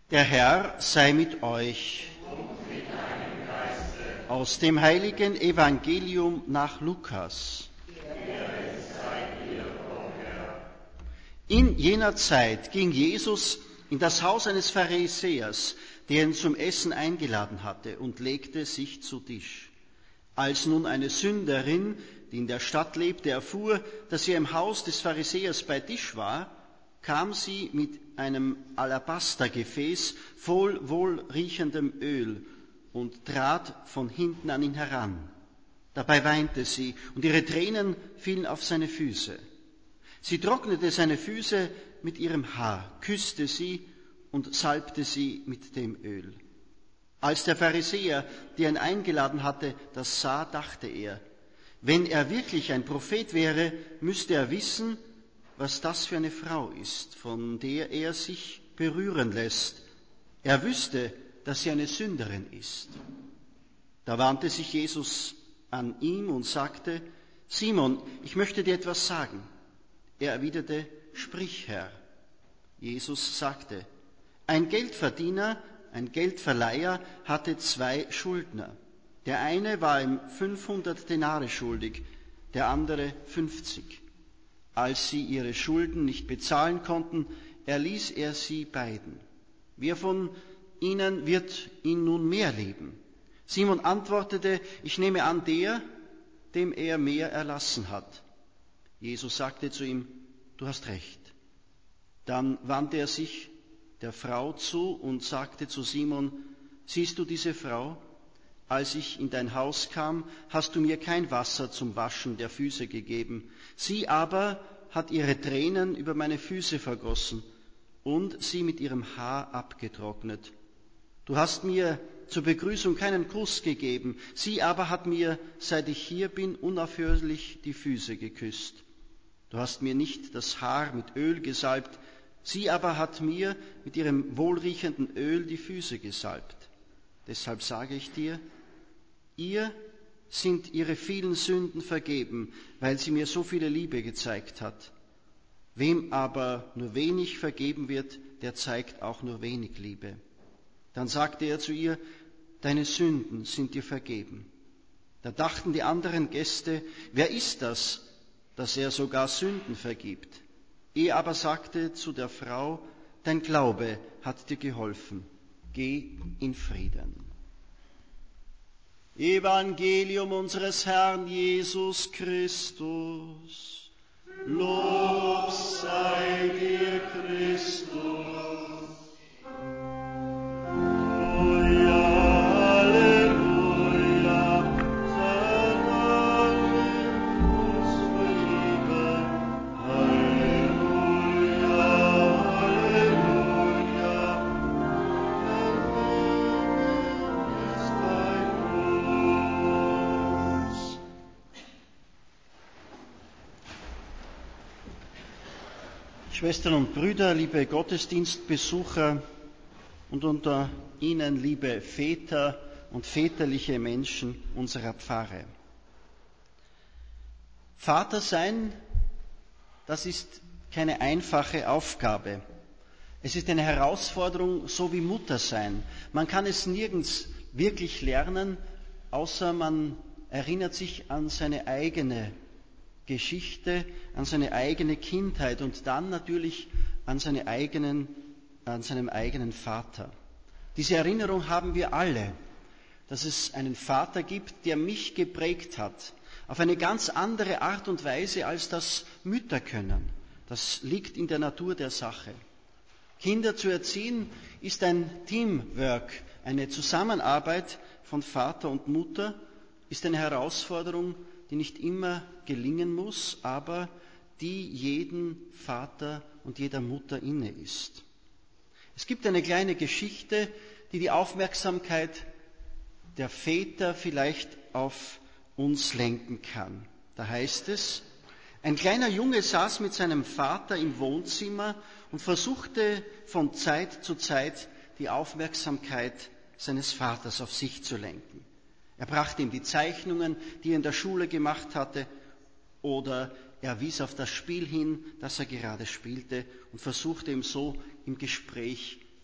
Der Herr sei mit euch. Und mit deinem Geiste. Aus dem heiligen Evangelium nach Lukas. Ehre sei dir, o Herr. In jener Zeit ging Jesus in das Haus eines Pharisäers, der ihn zum Essen eingeladen hatte, und legte sich zu Tisch. Als nun eine Sünderin, die in der Stadt lebte, erfuhr, dass er im Haus des Pharisäers bei Tisch war, kam sie mit einem Alabastergefäß voll wohlriechendem Öl und trat von hinten an ihn heran. Dabei weinte sie, und ihre Tränen fielen auf seine Füße. Sie trocknete seine Füße mit ihrem Haar, küsste sie und salbte sie mit dem Öl. Als der Pharisäer, der ihn eingeladen hatte, das sah, dachte er, wenn er wirklich ein Prophet wäre, müsste er wissen, was das für eine Frau ist, von der er sich berühren lässt. Er wüsste, dass sie eine Sünderin ist. Da wandte sich Jesus an ihn und sagte, Simon, ich möchte dir etwas sagen. Er erwiderte, sprich, Herr. Jesus sagte, ein Geldverdiener, ein Geldverleiher hatte 2 Schuldner. Der eine war ihm 500 Denare schuldig, der andere 50. Als sie ihre Schulden nicht bezahlen konnten, erließ er sie beiden. Wer von ihnen wird ihn nun mehr lieben? Simon antwortete, ich nehme an, der, dem er mehr erlassen hat. Jesus sagte zu ihm, du hast recht. Dann wandte er sich der Frau zu und sagte zu Simon, siehst du diese Frau? Als ich in dein Haus kam, hast du mir kein Wasser zum Waschen der Füße gegeben. Sie aber hat ihre Tränen über meine Füße vergossen und sie mit ihrem Haar abgetrocknet. Du hast mir zur Begrüßung keinen Kuss gegeben. Sie aber hat mir, seit ich hier bin, unaufhörlich die Füße geküsst. Du hast mir nicht das Haar mit Öl gesalbt. Sie aber hat mir mit ihrem wohlriechenden Öl die Füße gesalbt. Deshalb sage ich dir, ihr sind ihre vielen Sünden vergeben, weil sie mir so viele Liebe gezeigt hat. Wem aber nur wenig vergeben wird, der zeigt auch nur wenig Liebe. Dann sagte er zu ihr, deine Sünden sind dir vergeben. Da dachten die anderen Gäste, wer ist das, dass er sogar Sünden vergibt? Er aber sagte zu der Frau, dein Glaube hat dir geholfen. Geh in Frieden. Evangelium unseres Herrn Jesus Christus. Lob sei dir, Christus. Schwestern und Brüder, liebe Gottesdienstbesucher und unter Ihnen liebe Väter und väterliche Menschen unserer Pfarre. Vater sein, das ist keine einfache Aufgabe. Es ist eine Herausforderung, so wie Mutter sein. Man kann es nirgends wirklich lernen, außer man erinnert sich an seine eigene Geschichte, an seine eigene Kindheit und dann natürlich an seinem eigenen Vater. Diese Erinnerung haben wir alle, dass es einen Vater gibt, der mich geprägt hat, auf eine ganz andere Art und Weise, als das Mütter können. Das liegt in der Natur der Sache. Kinder zu erziehen ist ein Teamwork, eine Zusammenarbeit von Vater und Mutter, ist eine Herausforderung, die nicht immer gelingen muss, aber die jedem Vater und jeder Mutter inne ist. Es gibt eine kleine Geschichte, die die Aufmerksamkeit der Väter vielleicht auf uns lenken kann. Da heißt es, ein kleiner Junge saß mit seinem Vater im Wohnzimmer und versuchte von Zeit zu Zeit die Aufmerksamkeit seines Vaters auf sich zu lenken. Er brachte ihm die Zeichnungen, die er in der Schule gemacht hatte, oder er wies auf das Spiel hin, das er gerade spielte, und versuchte ihm so im Gespräch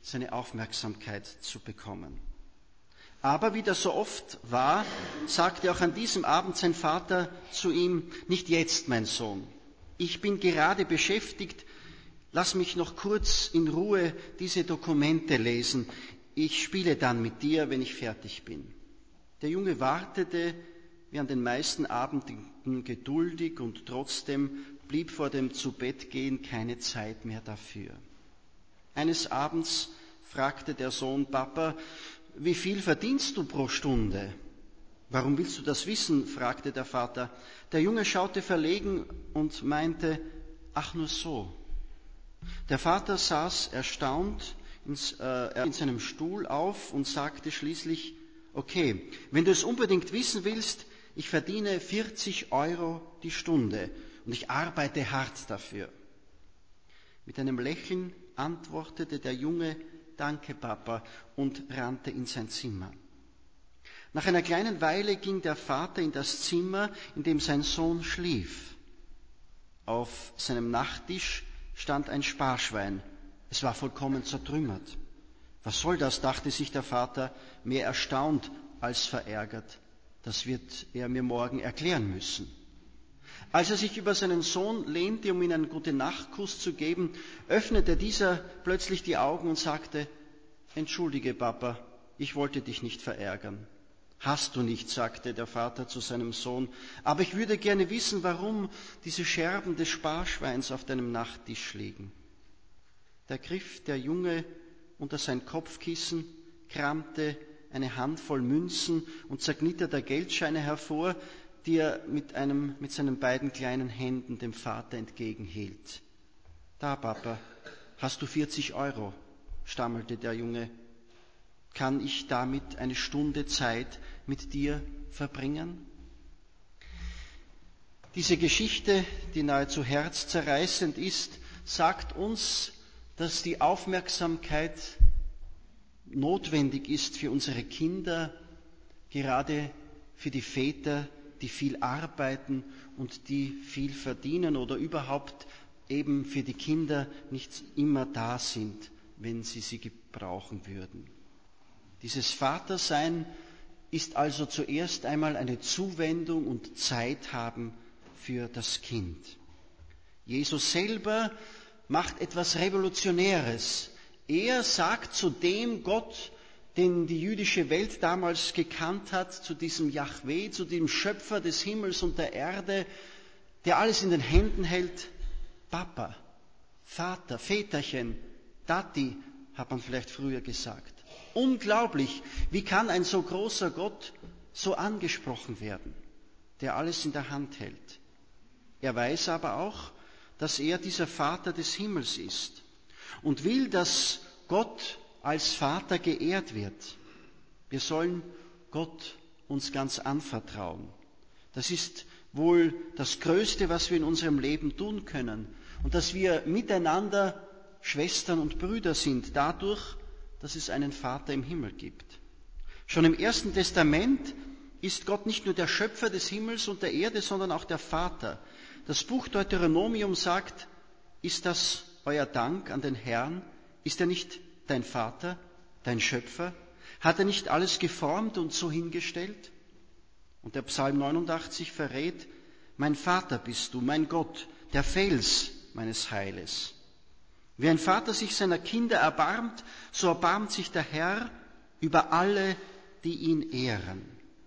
seine Aufmerksamkeit zu bekommen. Aber wie das so oft war, sagte auch an diesem Abend sein Vater zu ihm: Nicht jetzt, mein Sohn. Ich bin gerade beschäftigt. Lass mich noch kurz in Ruhe diese Dokumente lesen. Ich spiele dann mit dir, wenn ich fertig bin. Der Junge wartete wie an den meisten Abenden geduldig und trotzdem blieb vor dem Zubettgehen keine Zeit mehr dafür. Eines Abends fragte der Sohn: Papa, wie viel verdienst du pro Stunde? Warum willst du das wissen? Fragte der Vater. Der Junge schaute verlegen und meinte: Ach, nur so. Der Vater saß erstaunt in seinem Stuhl auf und sagte schließlich: Okay, wenn du es unbedingt wissen willst, ich verdiene 40 € die Stunde und ich arbeite hart dafür. Mit einem Lächeln antwortete der Junge: Danke, Papa, und rannte in sein Zimmer. Nach einer kleinen Weile ging der Vater in das Zimmer, in dem sein Sohn schlief. Auf seinem Nachttisch stand ein Sparschwein. Es war vollkommen zertrümmert. Was soll das, dachte sich der Vater, mehr erstaunt als verärgert. Das wird er mir morgen erklären müssen. Als er sich über seinen Sohn lehnte, um ihm einen Gute-Nacht-Kuss zu geben, öffnete dieser plötzlich die Augen und sagte: Entschuldige, Papa, ich wollte dich nicht verärgern. Hast du nicht, sagte der Vater zu seinem Sohn, aber ich würde gerne wissen, warum diese Scherben des Sparschweins auf deinem Nachttisch liegen. Da griff der Junge unter sein Kopfkissen, kramte eine Handvoll Münzen und zerknitterter Geldscheine hervor, die er mit seinen beiden kleinen Händen dem Vater entgegenhielt. Da, Papa, hast du 40 €, stammelte der Junge. Kann ich damit eine Stunde Zeit mit dir verbringen? Diese Geschichte, die nahezu herzzerreißend ist, sagt uns, dass die Aufmerksamkeit notwendig ist für unsere Kinder, gerade für die Väter, die viel arbeiten und die viel verdienen oder überhaupt eben für die Kinder nicht immer da sind, wenn sie gebrauchen würden. Dieses Vatersein ist also zuerst einmal eine Zuwendung und Zeit haben für das Kind. Jesus selber macht etwas Revolutionäres. Er sagt zu dem Gott, den die jüdische Welt damals gekannt hat, zu diesem Jahwe, zu dem Schöpfer des Himmels und der Erde, der alles in den Händen hält: Papa, Vater, Väterchen, Tati, hat man vielleicht früher gesagt. Unglaublich, wie kann ein so großer Gott so angesprochen werden, der alles in der Hand hält? Er weiß aber auch, dass er dieser Vater des Himmels ist und will, dass Gott als Vater geehrt wird. Wir sollen Gott uns ganz anvertrauen. Das ist wohl das Größte, was wir in unserem Leben tun können. Und dass wir miteinander Schwestern und Brüder sind, dadurch, dass es einen Vater im Himmel gibt. Schon im Ersten Testament ist Gott nicht nur der Schöpfer des Himmels und der Erde, sondern auch der Vater. Das Buch Deuteronomium sagt: Ist das euer Dank an den Herrn? Ist er nicht dein Vater, dein Schöpfer? Hat er nicht alles geformt und so hingestellt? Und der Psalm 89 verrät: Mein Vater bist du, mein Gott, der Fels meines Heiles. Wie ein Vater sich seiner Kinder erbarmt, so erbarmt sich der Herr über alle, die ihn ehren.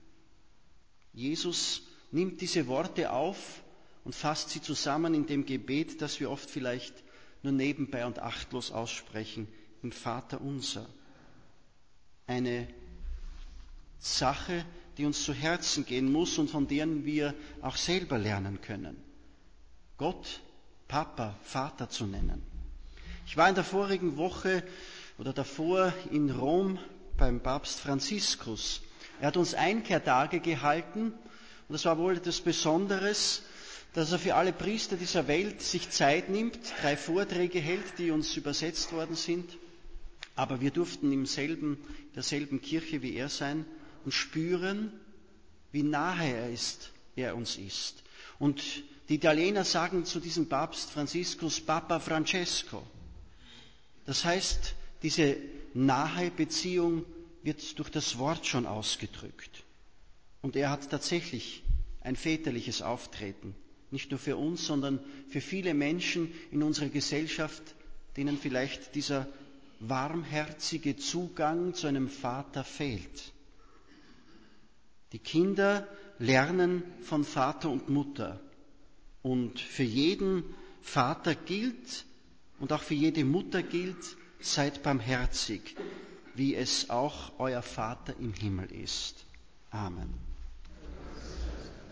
Jesus nimmt diese Worte auf und fasst sie zusammen in dem Gebet, das wir oft vielleicht nur nebenbei und achtlos aussprechen, im Vater unser. Eine Sache, die uns zu Herzen gehen muss und von deren wir auch selber lernen können. Gott Papa, Vater zu nennen. Ich war in der vorigen Woche oder davor in Rom beim Papst Franziskus. Er hat uns Einkehrtage gehalten und das war wohl etwas Besonderes, dass er für alle Priester dieser Welt sich Zeit nimmt, 3 Vorträge hält, die uns übersetzt worden sind. Aber wir durften in derselben Kirche wie er sein und spüren, wie nahe er uns ist. Und die Italiener sagen zu diesem Papst Franziskus Papa Francesco. Das heißt, diese nahe Beziehung wird durch das Wort schon ausgedrückt. Und er hat tatsächlich ein väterliches Auftreten, nicht nur für uns, sondern für viele Menschen in unserer Gesellschaft, denen vielleicht dieser warmherzige Zugang zu einem Vater fehlt. Die Kinder lernen von Vater und Mutter. Und für jeden Vater gilt und auch für jede Mutter gilt, seid barmherzig, wie es auch euer Vater im Himmel ist. Amen.